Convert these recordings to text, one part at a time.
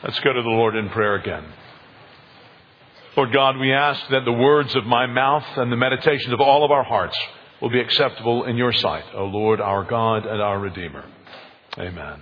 Let's go to the Lord in prayer again. Lord God, we ask that the words of my mouth and the meditations of all of our hearts will be acceptable in your sight, O Lord, our God and our Redeemer. Amen.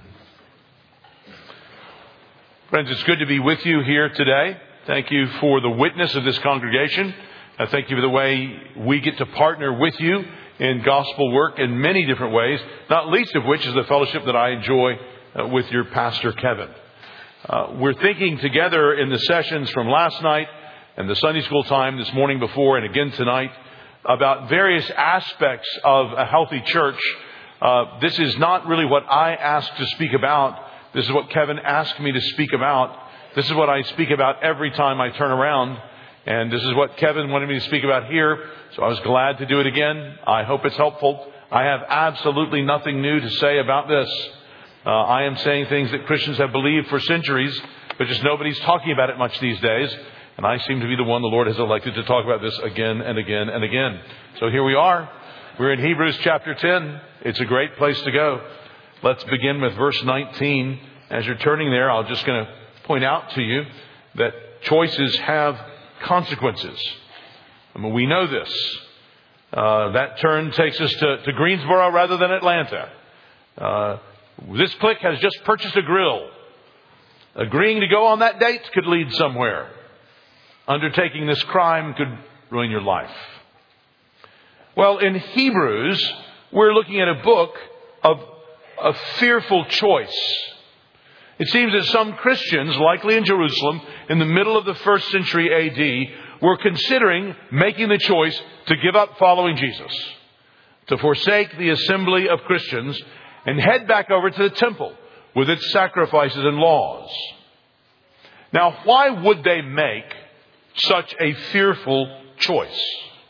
Friends, it's good to be with you here today. Thank you for the witness of this congregation. I thank you for the way we get to partner with you in gospel work in many different ways, not least of which is the fellowship that I enjoy with your pastor, Kevin. We're thinking together in the sessions from last night and the Sunday school time this morning before and again tonight about various aspects of a healthy church. This is not really what I asked to speak about. This is what Kevin asked me to speak about. This is what I speak about every time I turn around. And this is what Kevin wanted me to speak about here. So I was glad to do it again. I hope it's helpful. I have absolutely nothing new to say about this. I am saying things that Christians have believed for centuries, but just nobody's talking about it much these days. And I seem to be the one the Lord has elected to talk about this again and again and again. So here we are. We're in Hebrews chapter 10. It's a great place to go. Let's begin with verse 19. As you're turning there, I'm just going to point out to you that choices have consequences. I mean, we know this. That turn takes us to Greensboro rather than Atlanta. This clique has just purchased a grill. Agreeing to go on that date could lead somewhere. Undertaking this crime could ruin your life. Well, in Hebrews, we're looking at a book of a fearful choice. It seems that some Christians, likely in Jerusalem, in the middle of the first century A.D., were considering making the choice to give up following Jesus, to forsake the assembly of Christians, and head back over to the temple with its sacrifices and laws. Now, why would they make such a fearful choice?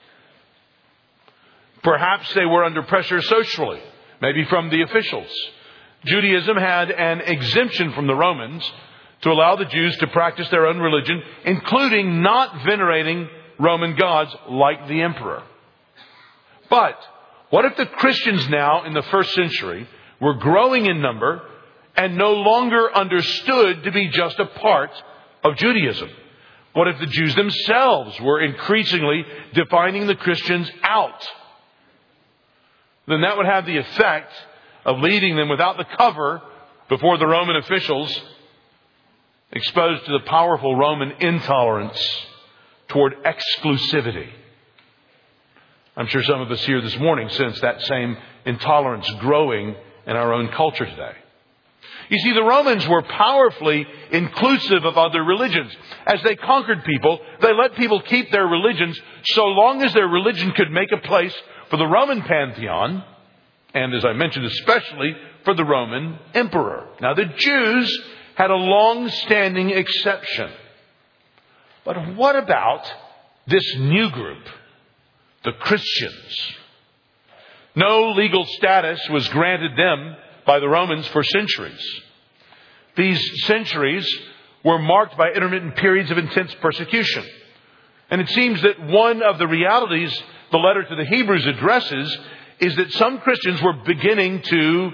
Perhaps they were under pressure socially, maybe from the officials. Judaism had an exemption from the Romans to allow the Jews to practice their own religion, including not venerating Roman gods like the emperor. But what if the Christians now in the first century were growing in number and no longer understood to be just a part of Judaism? What if the Jews themselves were increasingly defining the Christians out? Then that would have the effect of leaving them without the cover before the Roman officials, exposed to the powerful Roman intolerance toward exclusivity. I'm sure some of us here this morning sense that same intolerance growing in our own culture today. You see, the Romans were powerfully inclusive of other religions. As they conquered people, they let people keep their religions so long as their religion could make a place for the Roman pantheon, and as I mentioned, especially for the Roman emperor. Now, the Jews had a long-standing exception. But what about this new group, the Christians? No legal status was granted them by the Romans for centuries. These centuries were marked by intermittent periods of intense persecution. And it seems that one of the realities the letter to the Hebrews addresses is that some Christians were beginning to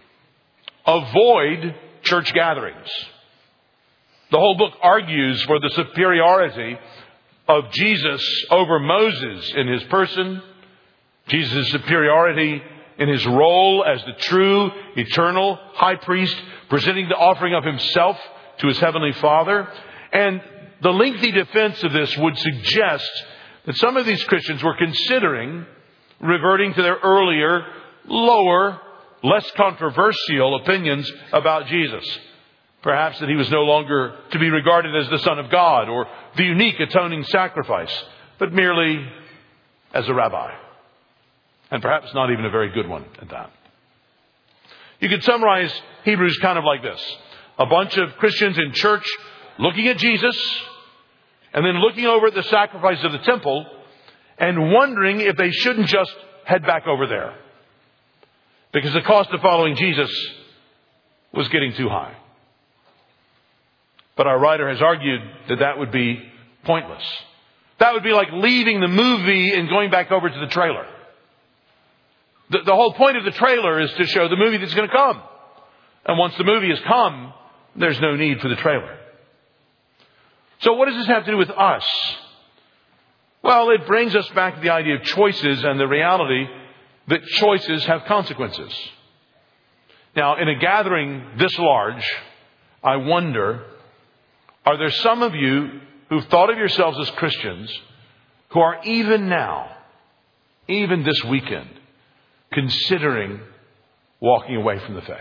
avoid church gatherings. The whole book argues for the superiority of Jesus over Moses in his person, Jesus' superiority in his role as the true, eternal high priest, presenting the offering of himself to his heavenly Father. And the lengthy defense of this would suggest that some of these Christians were considering reverting to their earlier, lower, less controversial opinions about Jesus. Perhaps that he was no longer to be regarded as the Son of God or the unique atoning sacrifice, but merely as a rabbi. And perhaps not even a very good one at that. You could summarize Hebrews kind of like this. A bunch of Christians in church looking at Jesus and then looking over at the sacrifice of the temple and wondering if they shouldn't just head back over there. Because the cost of following Jesus was getting too high. But our writer has argued that that would be pointless. That would be like leaving the movie and going back over to the trailer. The whole point of the trailer is to show the movie that's going to come. And once the movie has come, there's no need for the trailer. So what does this have to do with us? Well, it brings us back to the idea of choices and the reality that choices have consequences. Now, in a gathering this large, I wonder, are there some of you who've thought of yourselves as Christians who are even now, even this weekend, considering walking away from the faith?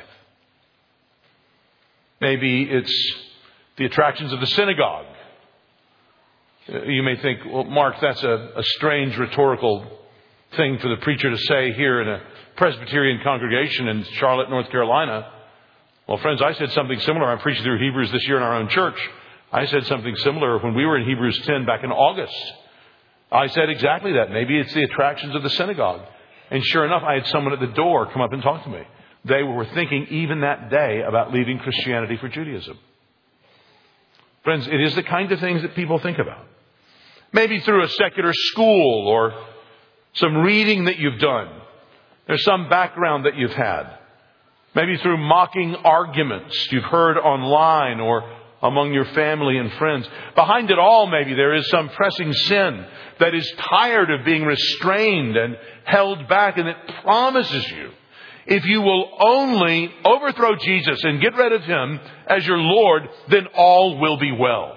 Maybe it's the attractions of the synagogue. You may think, well, Mark, that's a strange rhetorical thing for the preacher to say here in a Presbyterian congregation in Charlotte, North Carolina. Well, friends, I said something similar. I'm preaching through Hebrews this year in our own church. I said something similar when we were in Hebrews 10 back in August. I said exactly that. Maybe it's the attractions of the synagogue. And sure enough, I had someone at the door come up and talk to me. They were thinking even that day about leaving Christianity for Judaism. Friends, it is the kind of things that people think about. Maybe through a secular school or some reading that you've done. There's some background that you've had. Maybe through mocking arguments you've heard online or among your family and friends. Behind it all, maybe there is some pressing sin that is tired of being restrained and held back, and it promises you, if you will only overthrow Jesus and get rid of Him as your Lord, then all will be well.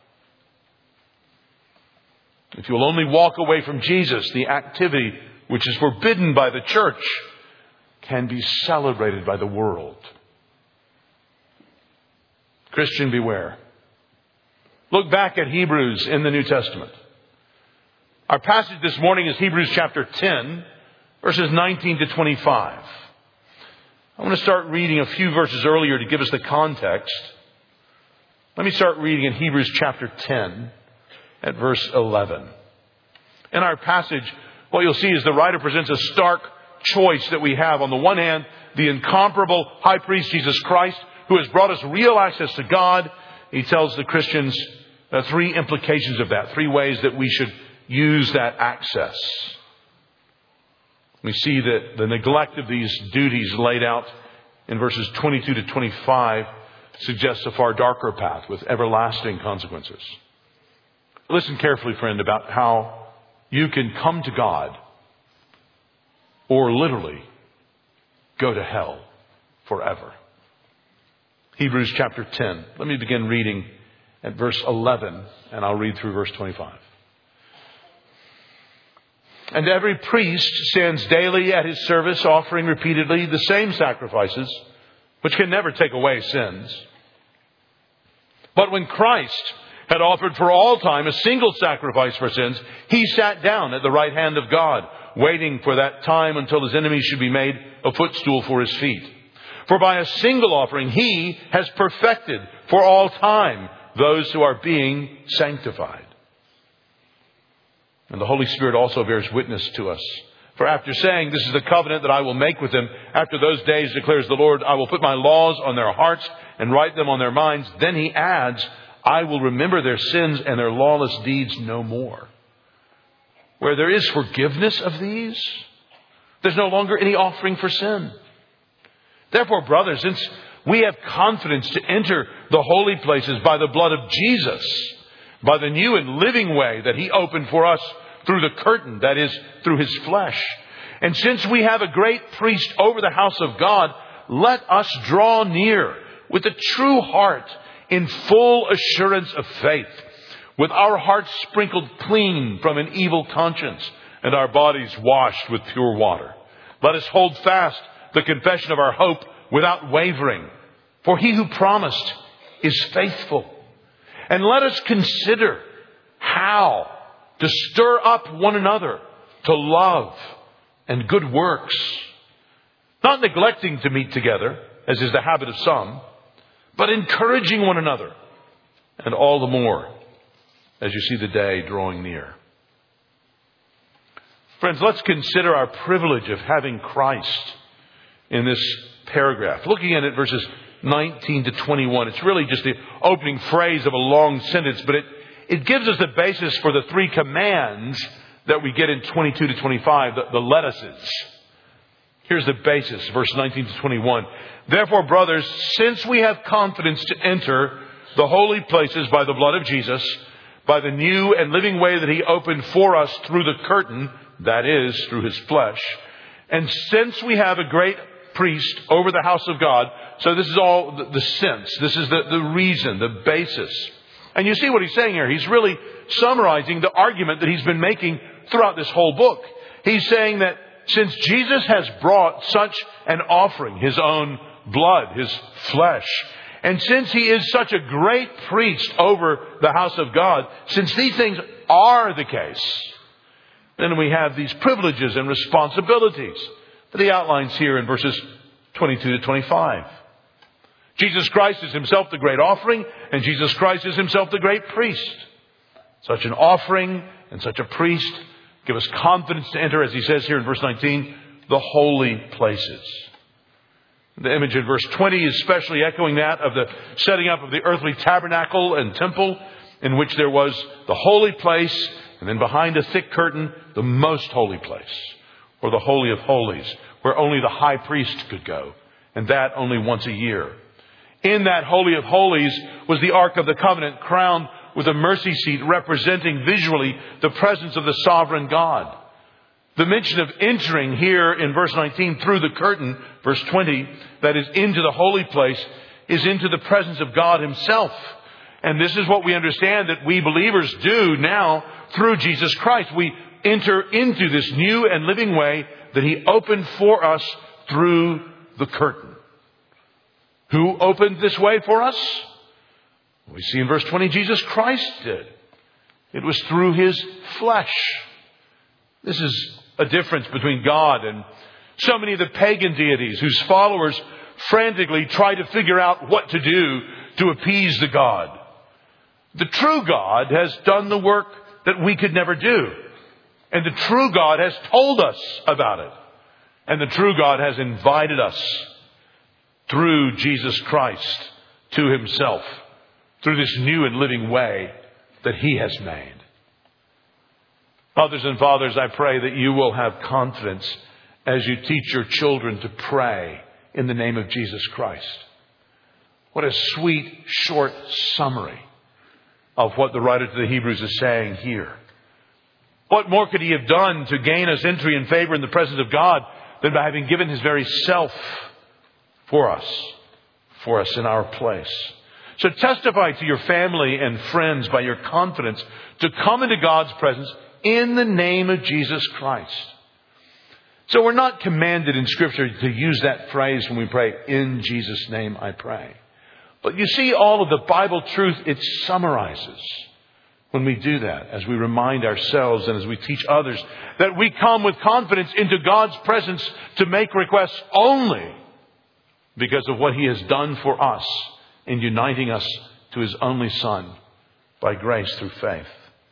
If you will only walk away from Jesus, the activity which is forbidden by the church can be celebrated by the world. Christian, beware. Look back at Hebrews in the New Testament. Our passage this morning is Hebrews chapter 10, verses 19 to 25. I want to start reading a few verses earlier to give us the context. Let me start reading in Hebrews chapter 10 at verse 11. In our passage, what you'll see is the writer presents a stark choice that we have. On the one hand, the incomparable high priest Jesus Christ, who has brought us real access to God. He tells the Christians three implications of that, three ways that we should use that access. We see that the neglect of these duties laid out in verses 22 to 25 suggests a far darker path with everlasting consequences. Listen carefully, friend, about how you can come to God or literally go to hell forever. Hebrews chapter 10. Let me begin reading at verse 11, and I'll read through verse 25. And every priest stands daily at his service, offering repeatedly the same sacrifices, which can never take away sins. But when Christ had offered for all time a single sacrifice for sins, He sat down at the right hand of God, waiting for that time until His enemies should be made a footstool for His feet. For by a single offering He has perfected for all time those who are being sanctified. And the Holy Spirit also bears witness to us. For after saying, "This is the covenant that I will make with them after those days, declares the Lord, I will put my laws on their hearts and write them on their minds," then He adds, "I will remember their sins and their lawless deeds no more." Where there is forgiveness of these, there's no longer any offering for sin. Therefore, brothers, since we have confidence to enter the holy places by the blood of Jesus, by the new and living way that He opened for us through the curtain, that is, through His flesh, and since we have a great priest over the house of God, let us draw near with a true heart in full assurance of faith, with our hearts sprinkled clean from an evil conscience and our bodies washed with pure water. Let us hold fast the confession of our hope without wavering, for He who promised is faithful. And let us consider how to stir up one another to love and good works, not neglecting to meet together, as is the habit of some, but encouraging one another, and all the more as you see the day drawing near. Friends, let's consider our privilege of having Christ in this paragraph. Looking at it, verses 19 to 21. It's really just the opening phrase of a long sentence, but it gives us the basis for the three commands that we get in 22 to 25, the let uses. Here's the basis, verse 19 to 21. Therefore, brothers, since we have confidence to enter the holy places by the blood of Jesus, by the new and living way that He opened for us through the curtain, that is, through His flesh. And since we have a great priest over the house of God, so this is all the sense. This is the reason, the basis. And you see what he's saying here. He's really summarizing the argument that he's been making throughout this whole book. He's saying that since Jesus has brought such an offering, His own blood, His flesh, and since He is such a great priest over the house of God, since these things are the case, then we have these privileges and responsibilities that he outlines here in verses 22 to 25. Jesus Christ is Himself the great offering, and Jesus Christ is Himself the great priest. Such an offering and such a priest give us confidence to enter, as he says here in verse 19, the holy places. The image in verse 20 is especially echoing that of the setting up of the earthly tabernacle and temple, in which there was the holy place, and then behind a thick curtain, the most holy place, or the Holy of Holies, where only the high priest could go, and that only once a year. In that Holy of Holies was the Ark of the Covenant, crowned with a mercy seat representing visually the presence of the sovereign God. The mention of entering here in verse 19 through the curtain, verse 20, that is into the holy place, is into the presence of God Himself. And this is what we understand that we believers do now through Jesus Christ. We enter into this new and living way that He opened for us through the curtain. Who opened this way for us? We see in verse 20, Jesus Christ did. It was through His flesh. This is a difference between God and so many of the pagan deities whose followers frantically try to figure out what to do to appease the God. The true God has done the work that we could never do. And the true God has told us about it. And the true God has invited us through Jesus Christ to Himself, through this new and living way that He has made. Mothers and fathers, I pray that you will have confidence as you teach your children to pray in the name of Jesus Christ. What a sweet, short summary of what the writer to the Hebrews is saying here. What more could He have done to gain us entry and favor in the presence of God than by having given His very self for us in our place? So testify to your family and friends by your confidence to come into God's presence in the name of Jesus Christ. So we're not commanded in Scripture to use that phrase when we pray, in Jesus' name I pray. But you see all of the Bible truth it summarizes when we do that, as we remind ourselves and as we teach others that we come with confidence into God's presence to make requests only because of what He has done for us in uniting us to His only Son by grace through faith.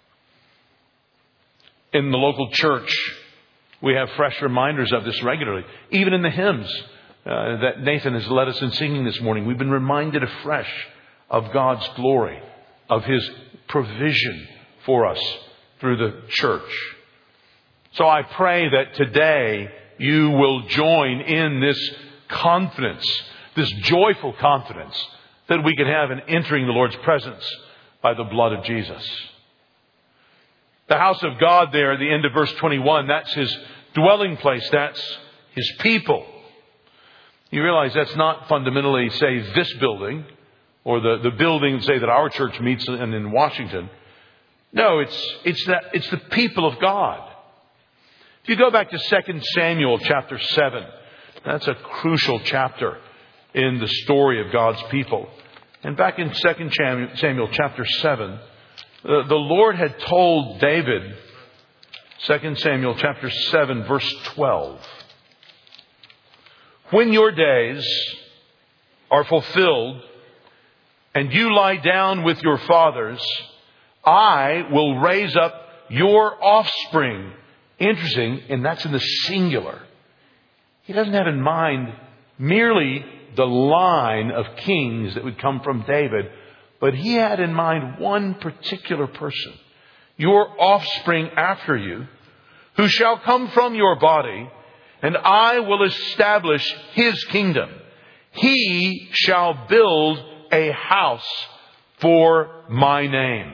In the local church, we have fresh reminders of this regularly. Even in the hymns that Nathan has led us in singing this morning, we've been reminded afresh of God's glory, of His provision for us through the church. So I pray that today you will join in this confidence, this joyful confidence that we can have in entering the Lord's presence by the blood of Jesus. The house of God there at the end of verse 21, that's His dwelling place. That's His people. You realize that's not fundamentally, say, this building or the building, say, that our church meets in Washington. No, it's the people of God. If you go back to 2 Samuel chapter 7, that's a crucial chapter in the story of God's people. And back in 2 Samuel chapter 7, the Lord had told David, 2 Samuel chapter 7, verse 12, when your days are fulfilled and you lie down with your fathers, I will raise up your offspring. Interesting, and that's in the singular. He doesn't have in mind merely the line of kings that would come from David, but he had in mind one particular person, your offspring after you, who shall come from your body, and I will establish his kingdom. He shall build a house for my name.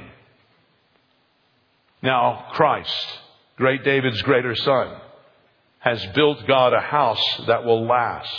Now, Christ, great David's greater son, has built God a house that will last.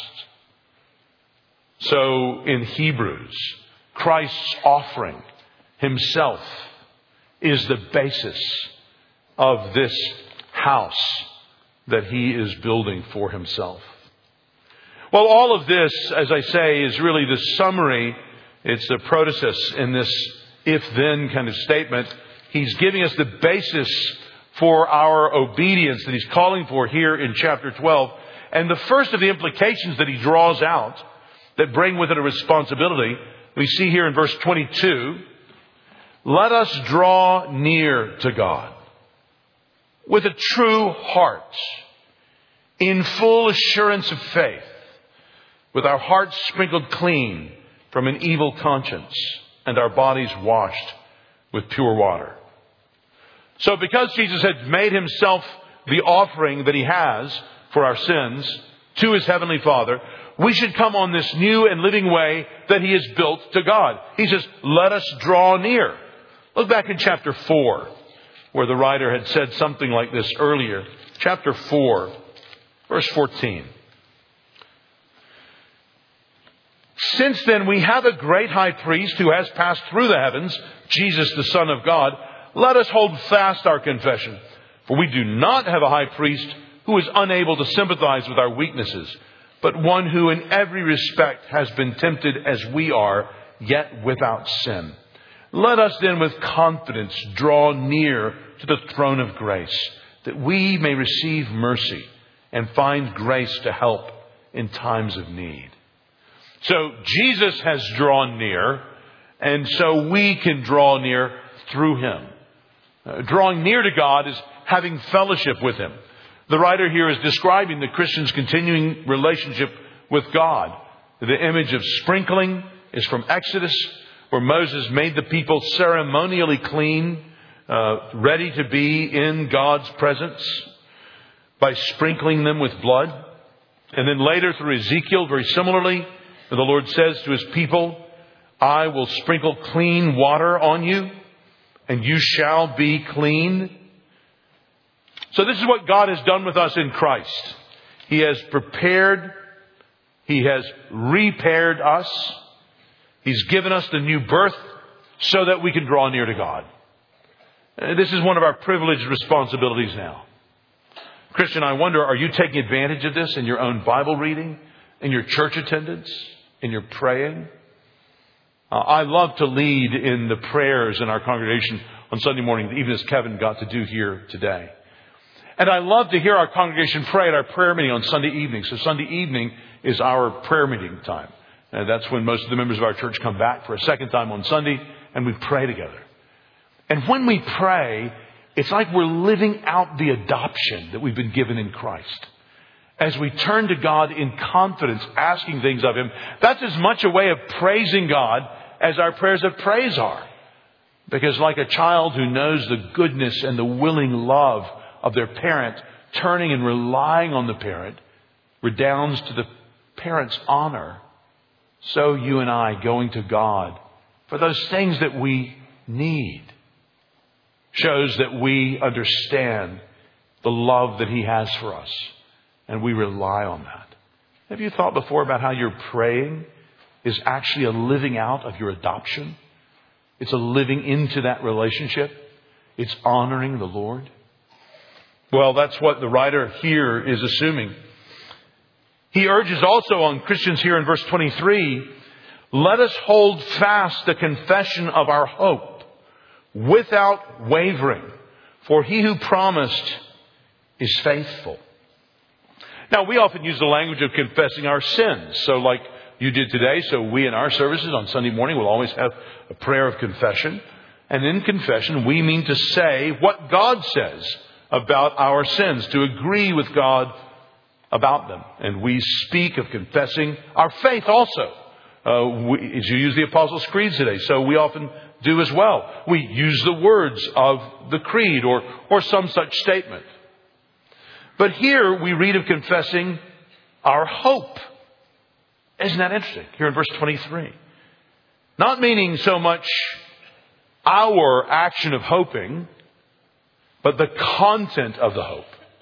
So in Hebrews, Christ's offering himself is the basis of this house that he is building for himself. Well, all of this, as I say, is really the summary. It's the protasis in this if-then kind of statement. He's giving us the basis for our obedience that he's calling for here in chapter 12. And the first of the implications that he draws out that bring with it a responsibility, we see here in verse 22, let us draw near to God with a true heart, in full assurance of faith, with our hearts sprinkled clean from an evil conscience and our bodies washed with pure water. So because Jesus had made himself the offering that he has for our sins to his heavenly Father, we should come on this new and living way that he has built to God. He says, let us draw near. Look back in chapter 4, where the writer had said something like this earlier. Chapter 4, verse 14. Since then we have a great high priest who has passed through the heavens, Jesus the Son of God. Let us hold fast our confession. For we do not have a high priest who is unable to sympathize with our weaknesses, but one who in every respect has been tempted as we are, yet without sin. Let us then with confidence draw near to the throne of grace, that we may receive mercy and find grace to help in times of need. So Jesus has drawn near, and so we can draw near through him. Drawing near to God is having fellowship with him. The writer here is describing the Christian's continuing relationship with God. The image of sprinkling is from Exodus, where Moses made the people ceremonially clean, ready to be in God's presence by sprinkling them with blood. And then later through Ezekiel, very similarly, the Lord says to his people, I will sprinkle clean water on you, and you shall be clean. So this is what God has done with us in Christ. He has prepared, he has repaired us. He's given us the new birth so that we can draw near to God. This is one of our privileged responsibilities now. Christian, I wonder, are you taking advantage of this in your own Bible reading, in your church attendance, in your praying? I love to lead in the prayers in our congregation on Sunday morning, even as Kevin got to do here today. And I love to hear our congregation pray at our prayer meeting on Sunday evening. So Sunday evening is our prayer meeting time. And that's when most of the members of our church come back for a second time on Sunday, and we pray together. And when we pray, it's like we're living out the adoption that we've been given in Christ. As we turn to God in confidence, asking things of him, that's as much a way of praising God as our prayers of praise are. Because like a child who knows the goodness and the willing love of their parent, turning and relying on the parent redounds to the parent's honor. So you and I going to God for those things that we need shows that we understand the love that he has for us. And we rely on that. Have you thought before about how your praying is actually a living out of your adoption? It's a living into that relationship. It's honoring the Lord. Well, that's what the writer here is assuming. He urges also on Christians here in verse 23, let us hold fast the confession of our hope without wavering, for he who promised is faithful. Now, we often use the language of confessing our sins. So like you did today, so we in our services on Sunday morning will always have a prayer of confession. And in confession, we mean to say what God says about our sins, to agree with God about them. And we speak of confessing our faith also. As you use the Apostles' Creed today, so we often do as well. We use the words of the creed or some such statement. But here we read of confessing our hope. Isn't that interesting? Here in verse 23. Not meaning so much our action of hoping, but the content of the hope.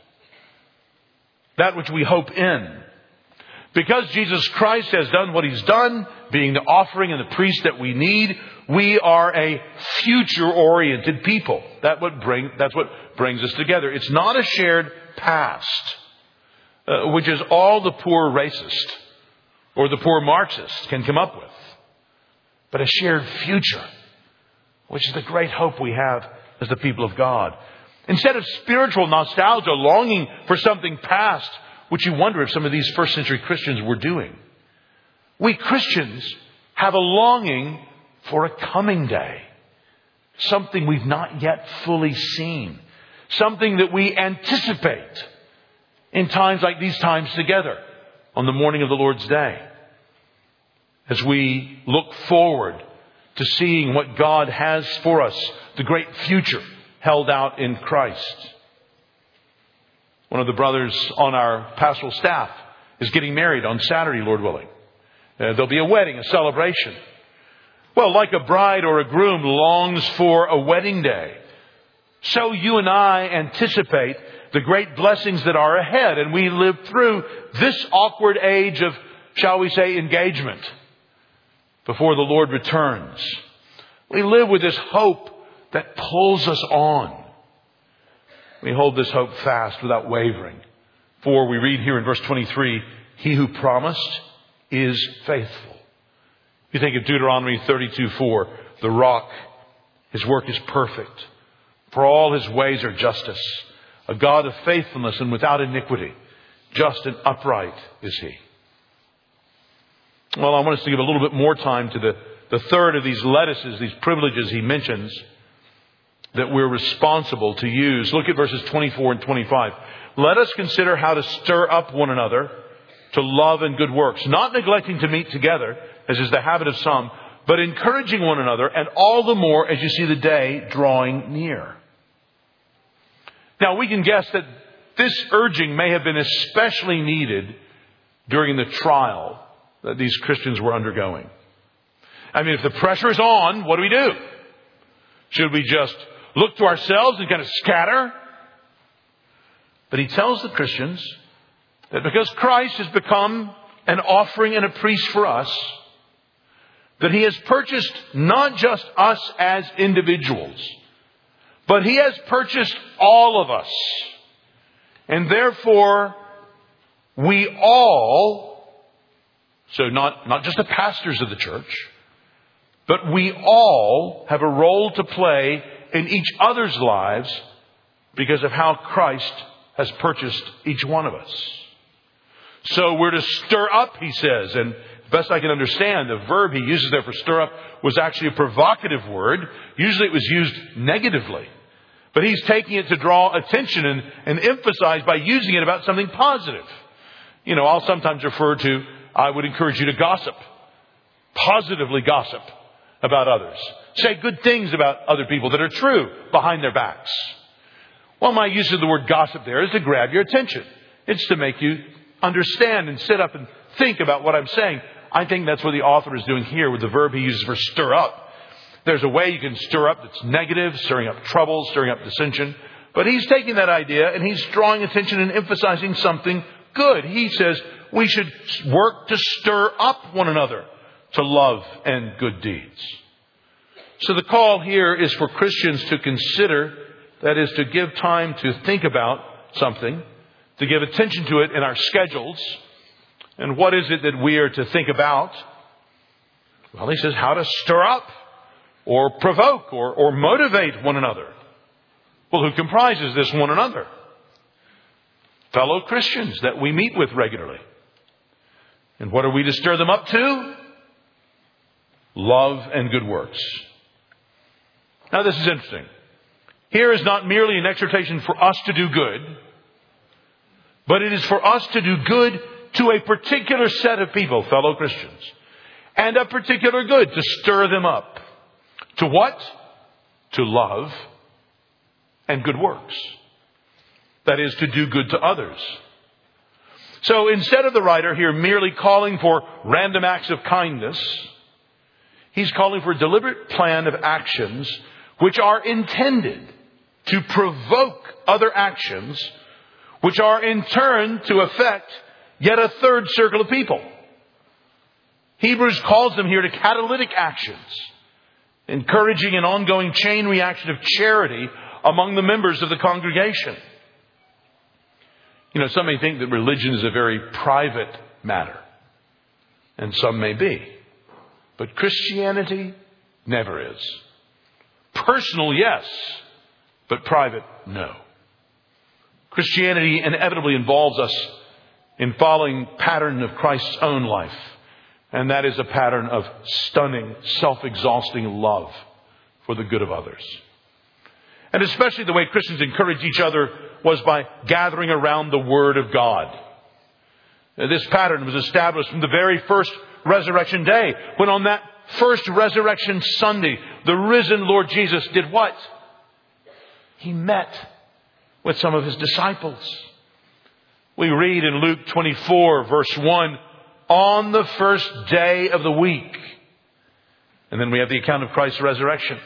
That which we hope in. Because Jesus Christ has done what He's done, being the offering and the priest that we need, we are a future-oriented people. That's what brings us together. It's not a shared past, which is all the poor racist or the poor Marxist can come up with, but a shared future, which is the great hope we have as the people of God. Instead of spiritual nostalgia, longing for something past, which you wonder if some of these first century Christians were doing, we Christians have a longing for a coming day. Something we've not yet fully seen. Something that we anticipate in times like these times together on the morning of the Lord's Day. As we look forward to seeing what God has for us, the great future held out in Christ. One of the brothers on our pastoral staff is getting married on Saturday, Lord willing. There'll be a wedding, a celebration. Well, like a bride or a groom longs for a wedding day, so you and I anticipate the great blessings that are ahead. And we live through this awkward age of, shall we say, engagement before the Lord returns. We live with this hope that pulls us on. We hold this hope fast without wavering. For we read here in verse 23, He who promised is faithful. You think of Deuteronomy 32:4, the rock, His work is perfect. For all His ways are justice. A God of faithfulness and without iniquity. Just and upright is He. Well, I want us to give a little bit more time to the third of these lettuces, these privileges He mentions that we're responsible to use. Look at verses 24 and 25. Let us consider how to stir up one another to love and good works, not neglecting to meet together, as is the habit of some, but encouraging one another, and all the more as you see the day drawing near. Now, we can guess that this urging may have been especially needed during the trial that these Christians were undergoing. I mean, if the pressure is on, what do? Should we just look to ourselves and kind of scatter? But he tells the Christians that because Christ has become an offering and a priest for us, that He has purchased not just us as individuals, but He has purchased all of us. And therefore, we all, so not just the pastors of the church, but we all have a role to play in each other's lives because of how Christ has purchased each one of us. So we're to stir up, he says, and best I can understand, the verb he uses there for stir up was actually a provocative word. Usually it was used negatively. But he's taking it to draw attention and emphasize by using it about something positive. You know, I'll sometimes refer to, I would encourage you to gossip. Positively gossip about others. Say good things about other people that are true behind their backs. Well, my use of the word gossip there is to grab your attention. It's to make you understand and sit up and think about what I'm saying. I think that's what the author is doing here with the verb he uses for stir up. There's a way you can stir up that's negative, stirring up trouble, stirring up dissension. But he's taking that idea and he's drawing attention and emphasizing something good. He says we should work to stir up one another to love and good deeds. So the call here is for Christians to consider, that is to give time to think about something, to give attention to it in our schedules. And what is it that we are to think about? Well, he says how to stir up or provoke or motivate one another. Well, who comprises this one another? Fellow Christians that we meet with regularly. And what are we to stir them up to? Love and good works. Now, this is interesting. Here is not merely an exhortation for us to do good, but it is for us to do good to a particular set of people, fellow Christians, and a particular good, to stir them up. To what? To love and good works. That is, to do good to others. So instead of the writer here merely calling for random acts of kindness, He's calling for a deliberate plan of actions which are intended to provoke other actions, which are in turn to affect yet a third circle of people. Hebrews calls them here to catalytic actions, encouraging an ongoing chain reaction of charity among the members of the congregation. You know, some may think that religion is a very private matter, and some may be. But Christianity never is. Personal, yes, but private, no. Christianity inevitably involves us in following pattern of Christ's own life. And that is a pattern of stunning, self-exhausting love for the good of others. And especially the way Christians encourage each other was by gathering around the Word of God. This pattern was established from the very first resurrection day, when on that first resurrection Sunday, the risen Lord Jesus did what? He met with some of His disciples. We read in Luke 24, verse 1, on the first day of the week. And then we have the account of Christ's resurrection.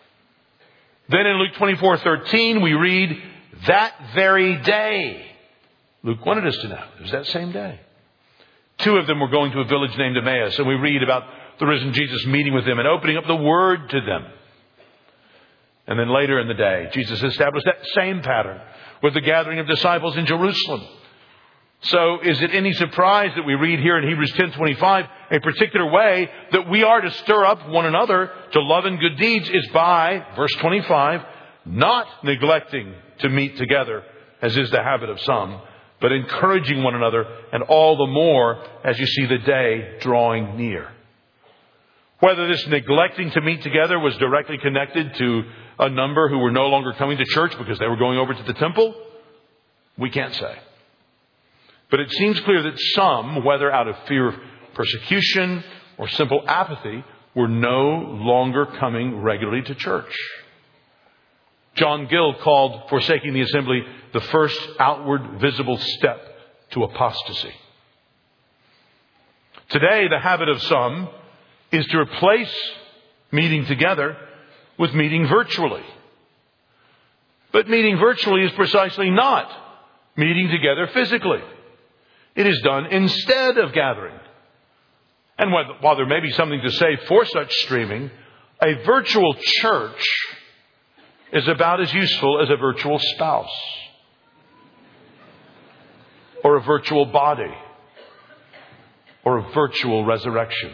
Then in Luke 24:13, we read, that very day. Luke wanted us to know it was that same day. Two of them were going to a village named Emmaus, and we read about the risen Jesus meeting with them and opening up the Word to them. And then later in the day, Jesus established that same pattern with the gathering of disciples in Jerusalem. So is it any surprise that we read here in Hebrews 10:25 a particular way that we are to stir up one another to love and good deeds is by, verse 25, not neglecting to meet together, as is the habit of some, but encouraging one another, and all the more as you see the day drawing near. Whether this neglecting to meet together was directly connected to a number who were no longer coming to church because they were going over to the temple, we can't say. But it seems clear that some, whether out of fear of persecution or simple apathy, were no longer coming regularly to church. John Gill called forsaking the assembly the first outward visible step to apostasy. Today, the habit of some is to replace meeting together with meeting virtually. But meeting virtually is precisely not meeting together physically. It is done instead of gathering. And while there may be something to say for such streaming, a virtual church is about as useful as a virtual spouse or a virtual body or a virtual resurrection.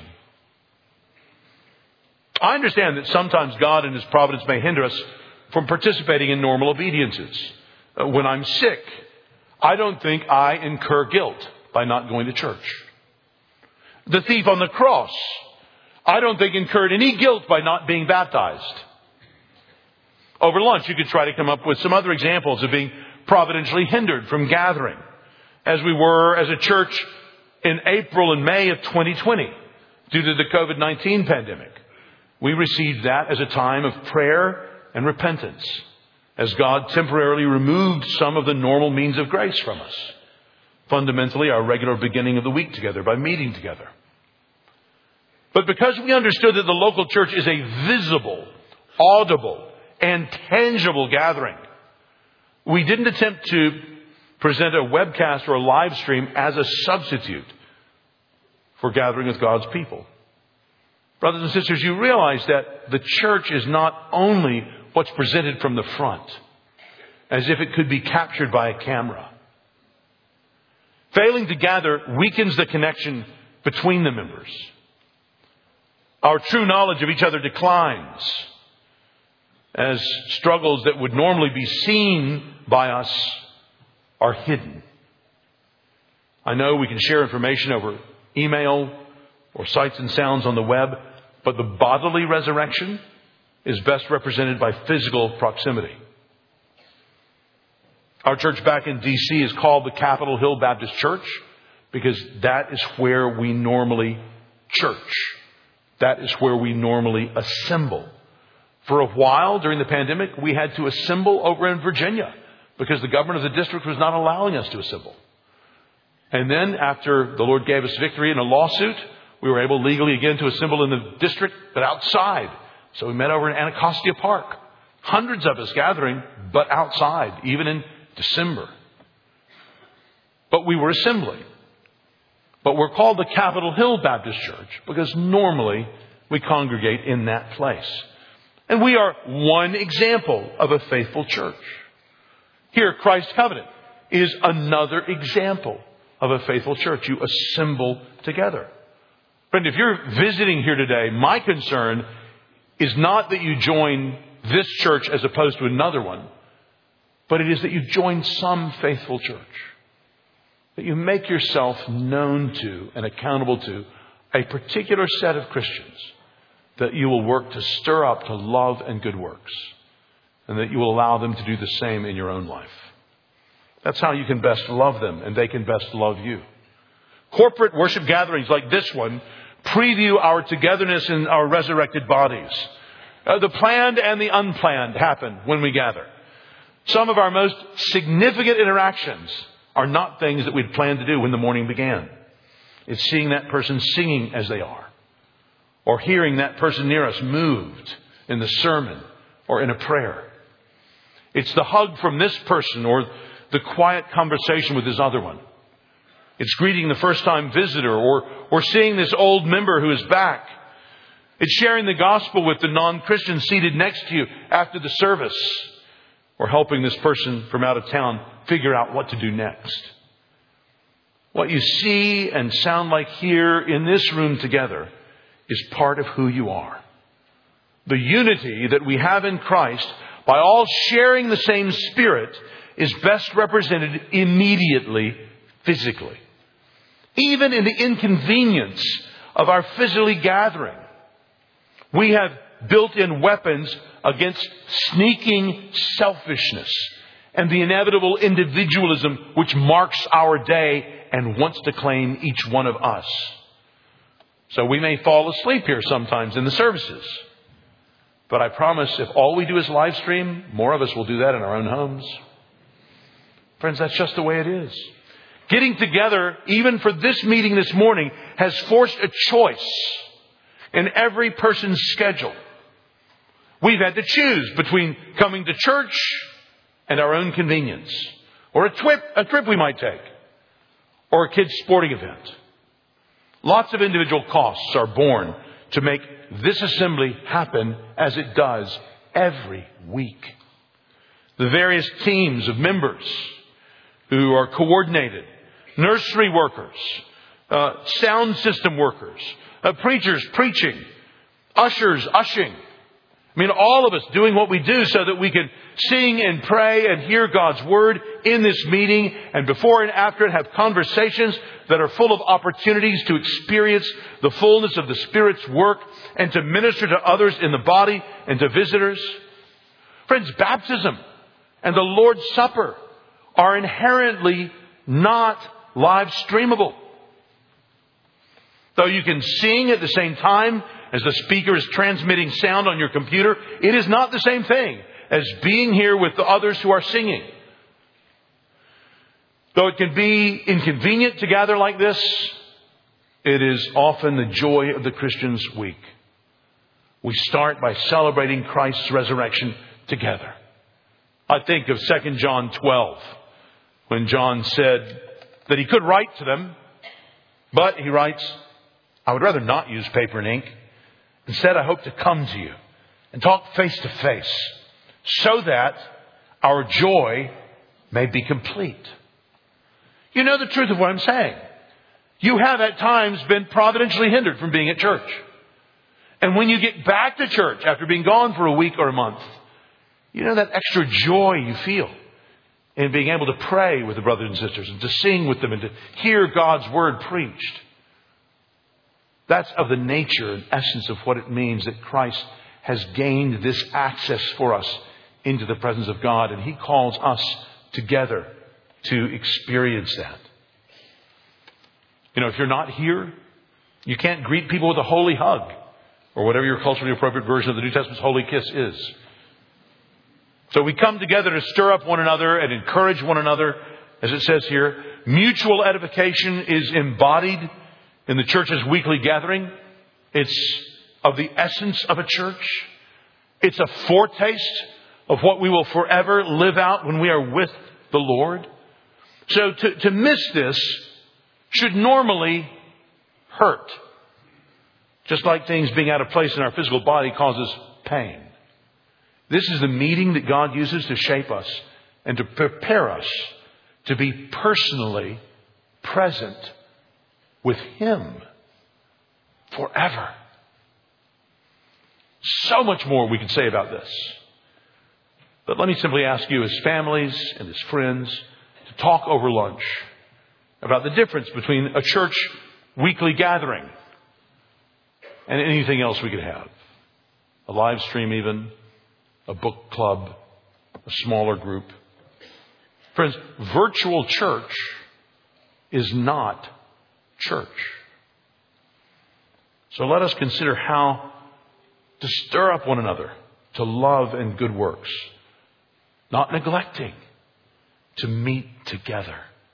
I understand that sometimes God in His providence may hinder us from participating in normal obediences. When I'm sick, I don't think I incur guilt by not going to church. The thief on the cross, I don't think incurred any guilt by not being baptized. Over lunch, you could try to come up with some other examples of being providentially hindered from gathering, as we were as a church in April and May of 2020 due to the COVID-19 pandemic. We received that as a time of prayer and repentance, as God temporarily removed some of the normal means of grace from us. Fundamentally, our regular beginning of the week together by meeting together. But because we understood that the local church is a visible, audible, and tangible gathering, we didn't attempt to present a webcast or a live stream as a substitute for gathering with God's people. Brothers and sisters, you realize that the church is not only what's presented from the front, as if it could be captured by a camera. Failing to gather weakens the connection between the members. Our true knowledge of each other declines as struggles that would normally be seen by us are hidden. I know we can share information over email or sights and sounds on the web, but the bodily resurrection is best represented by physical proximity. Our church back in D.C. is called the Capitol Hill Baptist Church because that is where we normally church. That is where we normally assemble. For a while during the pandemic, we had to assemble over in Virginia because the government of the district was not allowing us to assemble. And then after the Lord gave us victory in a lawsuit, We were able legally again to assemble in the district, but outside. So we met over in Anacostia Park. Hundreds of us gathering, but outside, even in December. But we were assembling. But we're called the Capitol Hill Baptist Church because normally we congregate in that place. And we are one example of a faithful church. Here, Christ Covenant is another example of a faithful church. You assemble together. Friend, if you're visiting here today, my concern is not that you join this church as opposed to another one, but it is that you join some faithful church. That you make yourself known to and accountable to a particular set of Christians that you will work to stir up to love and good works, and that you will allow them to do the same in your own life. That's how you can best love them, and they can best love you. Corporate worship gatherings like this one preview our togetherness in our resurrected bodies. The planned and the unplanned happen when we gather. Some of our most significant interactions are not things that we'd planned to do when the morning began. It's seeing that person singing as they are, or hearing that person near us moved in the sermon or in a prayer. It's the hug from this person or the quiet conversation with this other one. It's greeting the first-time visitor or seeing this old member who is back. It's sharing the gospel with the non-Christian seated next to you after the service, or helping this person from out of town figure out what to do next. What you see and sound like here in this room together is part of who you are. The unity that we have in Christ, by all sharing the same Spirit, is best represented immediately, physically. Even in the inconvenience of our physically gathering, we have built-in weapons against sneaking selfishness and the inevitable individualism which marks our day and wants to claim each one of us. So we may fall asleep here sometimes in the services. But I promise if all we do is live stream, more of us will do that in our own homes. Friends, that's just the way it is. Getting together, even for this meeting this morning, has forced a choice in every person's schedule. We've had to choose between coming to church and our own convenience, or a trip we might take, or a kid's sporting event. Lots of individual costs are borne to make this assembly happen as it does every week. The various teams of members who are coordinated, nursery workers, sound system workers, preachers preaching, ushers ushing. I mean, all of us doing what we do so that we can sing and pray and hear God's Word in this meeting, and before and after it have conversations that are full of opportunities to experience the fullness of the Spirit's work and to minister to others in the body and to visitors. Friends, baptism and the Lord's Supper are inherently not live streamable. Though you can sing at the same time as the speaker is transmitting sound on your computer, it is not the same thing as being here with the others who are singing. Though it can be inconvenient to gather like this, it is often the joy of the Christian's week. We start by celebrating Christ's resurrection together. I think of 2 John 12, when John said that he could write to them, but he writes, I would rather not use paper and ink. Instead, I hope to come to you and talk face to face so that our joy may be complete. You know the truth of what I'm saying. You have at times been providentially hindered from being at church. And when you get back to church after being gone for a week or a month, you know that extra joy you feel in being able to pray with the brothers and sisters and to sing with them and to hear God's Word preached. That's of the nature and essence of what it means that Christ has gained this access for us into the presence of God. And He calls us together to experience that. You know, if you're not here, you can't greet people with a holy hug or whatever your culturally appropriate version of the New Testament's holy kiss is. So we come together to stir up one another and encourage one another. As it says here, mutual edification is embodied in the church's weekly gathering. It's of the essence of a church. It's a foretaste of what we will forever live out when we are with the Lord. So to miss this should normally hurt. Just like things being out of place in our physical body causes pain. This is the meeting that God uses to shape us and to prepare us to be personally present with Him forever. So much more we could say about this. But let me simply ask you as families and as friends to talk over lunch about the difference between a church weekly gathering and anything else we could have. A live stream even, a book club, a smaller group. Friends, virtual church is not church. So let us consider how to stir up one another to love and good works, not neglecting to meet together.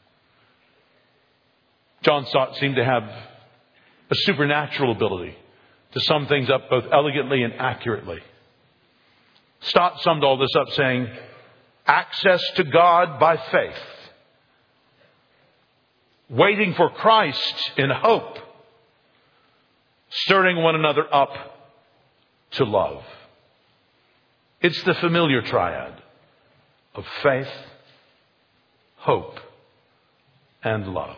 John Stott seemed to have a supernatural ability to sum things up both elegantly and accurately. Stott summed all this up saying, access to God by faith, waiting for Christ in hope, stirring one another up to love. It's the familiar triad of faith, hope, and love.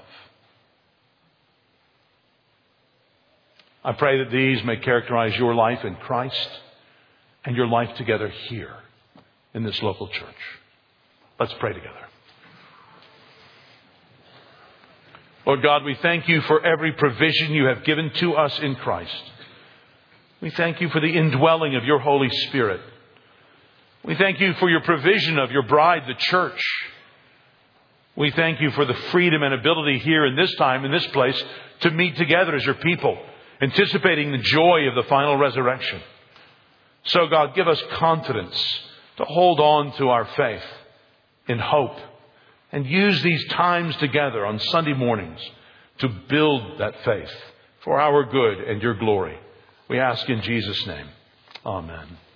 I pray that these may characterize your life in Christ and your life together here in this local church. Let's pray together. Lord God, we thank you for every provision you have given to us in Christ. We thank you for the indwelling of your Holy Spirit. We thank you for your provision of your bride, the church. We thank you for the freedom and ability here in this time, in this place, to meet together as your people, anticipating the joy of the final resurrection. So God, give us confidence to hold on to our faith in hope and use these times together on Sunday mornings to build that faith for our good and your glory. We ask in Jesus' name. Amen.